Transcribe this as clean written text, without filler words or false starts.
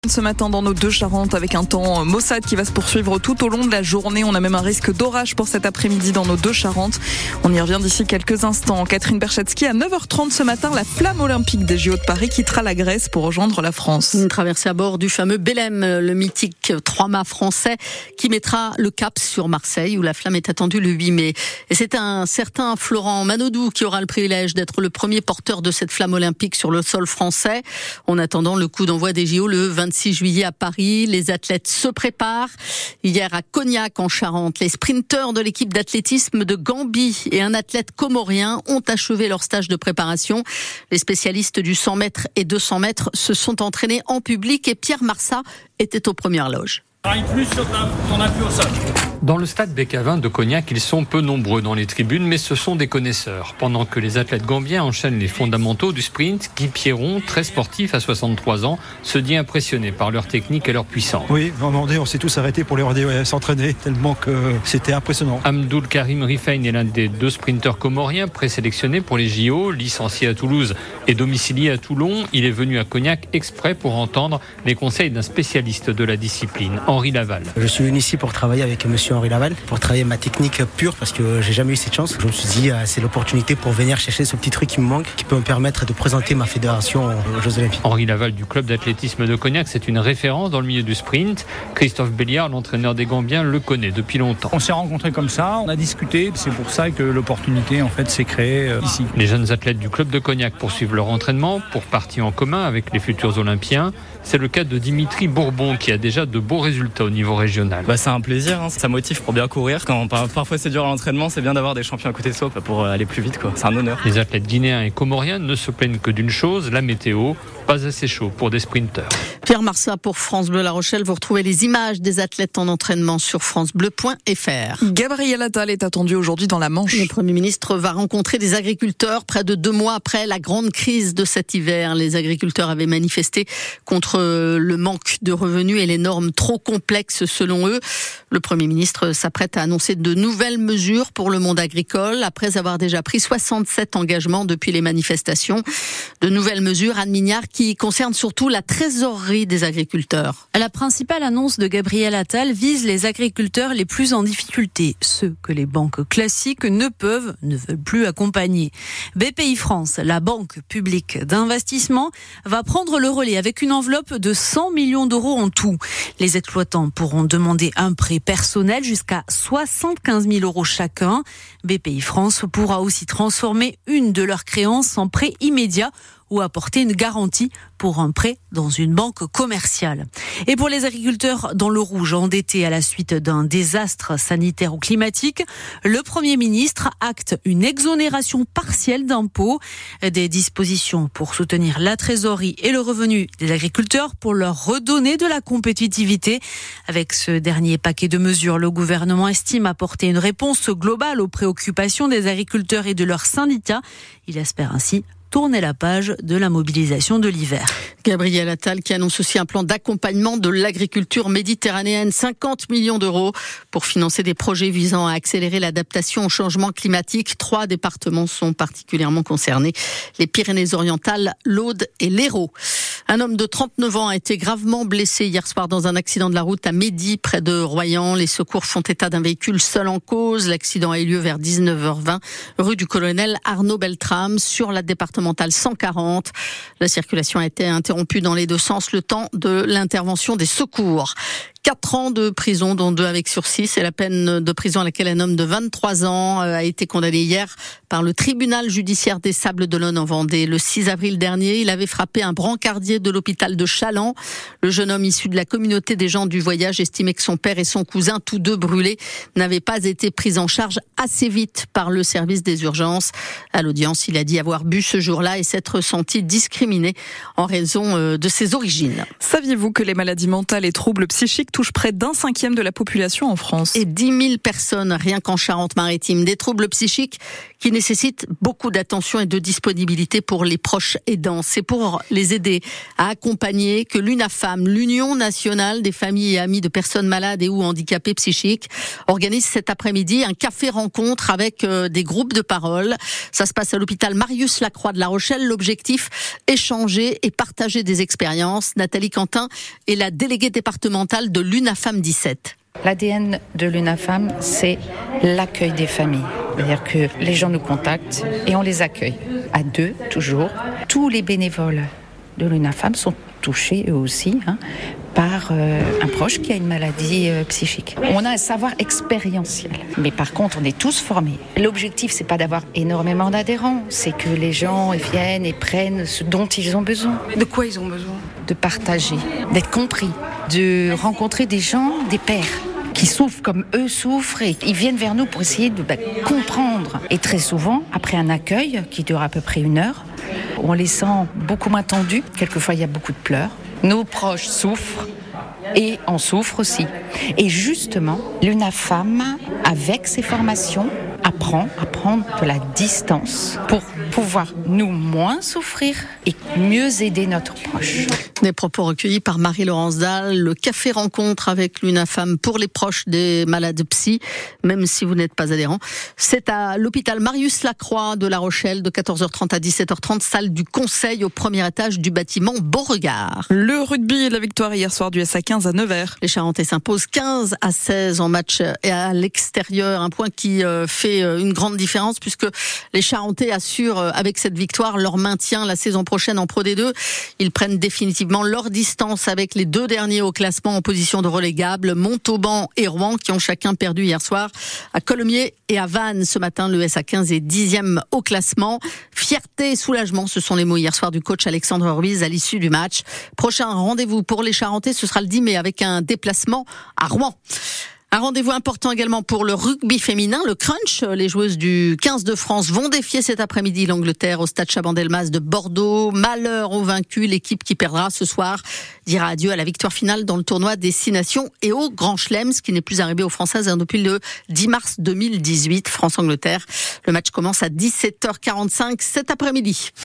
Ce matin dans nos deux Charentes avec un temps maussade qui va se poursuivre tout au long de la journée. On a même un risque d'orage pour cet après-midi dans nos deux Charentes. On y revient d'ici quelques instants. Catherine Berchetsky à 9h30 ce matin, la flamme olympique des JO de Paris quittera la Grèce pour rejoindre la France. Une traversée à bord du fameux Belém, le mythique trois-mâts français qui mettra le cap sur Marseille où la flamme est attendue le 8 mai. Et c'est un certain Florent Manodou qui aura le privilège d'être le premier porteur de cette flamme olympique sur le sol français. En attendant le coup d'envoi des JO le 26 juillet à Paris, les athlètes se préparent. Hier à Cognac en Charente, les sprinteurs de l'équipe d'athlétisme de Gambie et un athlète comorien ont achevé leur stage de préparation. Les spécialistes du 100 mètres et 200 mètres se sont entraînés en public et Pierre Marsat était aux premières loges. Travaille plus sur ton appui au sol. Dans le stade Bécavin de Cognac, ils sont peu nombreux dans les tribunes, mais ce sont des connaisseurs. Pendant que les athlètes gambiens enchaînent les fondamentaux du sprint, Guy Pierron, très sportif à 63 ans, se dit impressionné par leur technique et leur puissance. Oui, à un moment donné, on s'est tous arrêtés pour les regarder s'entraîner, tellement que c'était impressionnant. Abdul Karim Rifein est l'un des deux sprinteurs comoriens présélectionnés pour les JO, licencié à Toulouse et domicilié à Toulon. Il est venu à Cognac exprès pour entendre les conseils d'un spécialiste de la discipline, Henri Laval. Je suis venu ici pour travailler avec monsieur Henri Laval, pour travailler ma technique pure parce que j'ai jamais eu cette chance. Je me suis dit c'est l'opportunité pour venir chercher ce petit truc qui me manque, qui peut me permettre de présenter ma fédération aux Jeux Olympiques. Henri Laval du club d'athlétisme de Cognac, c'est une référence dans le milieu du sprint. Christophe Béliard, l'entraîneur des Gambiens, le connaît depuis longtemps. On s'est rencontrés comme ça, on a discuté, c'est pour ça que l'opportunité en fait s'est créée ici. Les jeunes athlètes du club de Cognac poursuivent leur entraînement pour partie en commun avec les futurs Olympiens. C'est le cas de Dimitri Bourbon qui a déjà de beaux résultats au niveau régional. C'est un plaisir, ça motive pour bien courir. Quand parfois c'est dur à l'entraînement, c'est bien d'avoir des champions à côté de soi pour aller plus vite. C'est un honneur. Les athlètes guinéens et comoriens ne se plaignent que d'une chose, la météo. Pas assez chaud pour des sprinteurs. Pierre Marsat pour France Bleu La Rochelle. Vous retrouvez les images des athlètes en entraînement sur francebleu.fr. Gabriel Attal est attendu aujourd'hui dans la Manche. Le Premier ministre va rencontrer des agriculteurs près de 2 mois après la grande crise de cet hiver. Les agriculteurs avaient manifesté contre le manque de revenus et les normes trop complexes selon eux. Le Premier ministre s'apprête à annoncer de nouvelles mesures pour le monde agricole après avoir déjà pris 67 engagements depuis les manifestations. De nouvelles mesures, Anne Mignard, qui concernent surtout la trésorerie des agriculteurs. La principale annonce de Gabriel Attal vise les agriculteurs les plus en difficulté, ceux que les banques classiques ne veulent plus accompagner. BPI France, la banque publique d'investissement, va prendre le relais avec une enveloppe de 100 millions d'euros en tout. Les exploitants pourront demander un prêt personnel jusqu'à 75 000 euros chacun. BPI France pourra aussi transformer une de leurs créances en prêt immédiat ou apporter une garantie pour un prêt dans une banque commerciale. Et pour les agriculteurs dans le rouge, endettés à la suite d'un désastre sanitaire ou climatique, le Premier ministre acte une exonération partielle d'impôts, des dispositions pour soutenir la trésorerie et le revenu des agriculteurs pour leur redonner de la compétitivité. Avec ce dernier paquet de mesures, le gouvernement estime apporter une réponse globale aux préoccupations des agriculteurs et de leurs syndicats. Il espère ainsi tourner la page de la mobilisation de l'hiver. Gabriel Attal qui annonce aussi un plan d'accompagnement de l'agriculture méditerranéenne, 50 millions d'euros pour financer des projets visant à accélérer l'adaptation au changement climatique. 3 départements sont particulièrement concernés, les Pyrénées-Orientales, l'Aude et l'Hérault. Un homme de 39 ans a été gravement blessé hier soir dans un accident de la route à Mehdi, près de Royan. Les secours font état d'un véhicule seul en cause. L'accident a eu lieu vers 19h20, rue du colonel Arnaud Beltrame, sur la départementale 140. La circulation a été interrompue dans les deux sens le temps de l'intervention des secours. 4 ans de prison, dont 2 avec sursis. C'est la peine de prison à laquelle un homme de 23 ans a été condamné hier par le tribunal judiciaire des Sables-d'Olonne en Vendée. Le 6 avril dernier, il avait frappé un brancardier de l'hôpital de Chaland. Le jeune homme issu de la communauté des gens du voyage estimait que son père et son cousin, tous deux brûlés, n'avaient pas été pris en charge assez vite par le service des urgences. À l'audience, il a dit avoir bu ce jour-là et s'être senti discriminé en raison de ses origines. Saviez-vous que les maladies mentales et troubles psychiques psychique touche près d'1/5 de la population en France. Et 10 000 personnes, rien qu'en Charente-Maritime. Des troubles psychiques qui nécessitent beaucoup d'attention et de disponibilité pour les proches aidants. C'est pour les aider à accompagner que l'UNAFAM, l'Union nationale des familles et amis de personnes malades et ou handicapées psychiques, organise cet après-midi un café rencontre avec des groupes de parole. Ça se passe à l'hôpital Marius Lacroix de La Rochelle. L'objectif, échanger et partager des expériences. Nathalie Quentin est la déléguée départementale de l'UNAFAM 17. L'ADN de l'UNAFAM, c'est l'accueil des familles. C'est-à-dire que les gens nous contactent et on les accueille. À deux, toujours. Tous les bénévoles de l'UNAFAM sont touchés eux aussi par un proche qui a une maladie psychique. On a un savoir expérientiel, mais par contre on est tous formés. L'objectif, c'est pas d'avoir énormément d'adhérents, c'est que les gens viennent et prennent ce dont ils ont besoin. De quoi ils ont besoin ? De partager, d'être compris, de rencontrer des gens, des pairs qui souffrent comme eux souffrent et ils viennent vers nous pour essayer de comprendre. Et très souvent, après un accueil qui dure à peu près 1 heure, on les sent beaucoup moins tendus. Quelquefois, il y a beaucoup de pleurs. Nos proches souffrent et on souffre aussi. Et justement, l'UNAFAM, avec ses formations, apprend à prendre de la distance pour pouvoir nous moins souffrir et mieux aider notre proche. Des propos recueillis par Marie-Laurence Dalle. Le café rencontre avec l'UNAFAM pour les proches des malades psy, même si vous n'êtes pas adhérent. C'est à l'hôpital Marius Lacroix de La Rochelle de 14h30 à 17h30, salle du Conseil au premier étage du bâtiment Beauregard. Le rugby et la victoire hier soir du SA15 à Nevers. Les Charentais s'imposent 15-16 en match et à l'extérieur, un point qui fait une grande différence puisque les Charentais assurent avec cette victoire leur maintien la saison prochaine en Pro D2. Ils prennent définitivement leur distance avec les 2 derniers au classement en position de relégable, Montauban et Rouen, qui ont chacun perdu hier soir à Colomiers et à Vannes. Ce matin, le SA15 est 10e au classement. Fierté et soulagement, ce sont les mots hier soir du coach Alexandre Ruiz à l'issue du match. Prochain rendez-vous pour les Charentais, ce sera le 10 mai avec un déplacement à Rouen. Un rendez-vous important également pour le rugby féminin, le crunch. Les joueuses du 15 de France vont défier cet après-midi l'Angleterre au stade Chaban-Delmas de Bordeaux. Malheur aux vaincus, l'équipe qui perdra ce soir dira adieu à la victoire finale dans le tournoi des 6 nations et au Grand Chelem, ce qui n'est plus arrivé aux Françaises depuis le 10 mars 2018, France-Angleterre. Le match commence à 17h45 cet après-midi.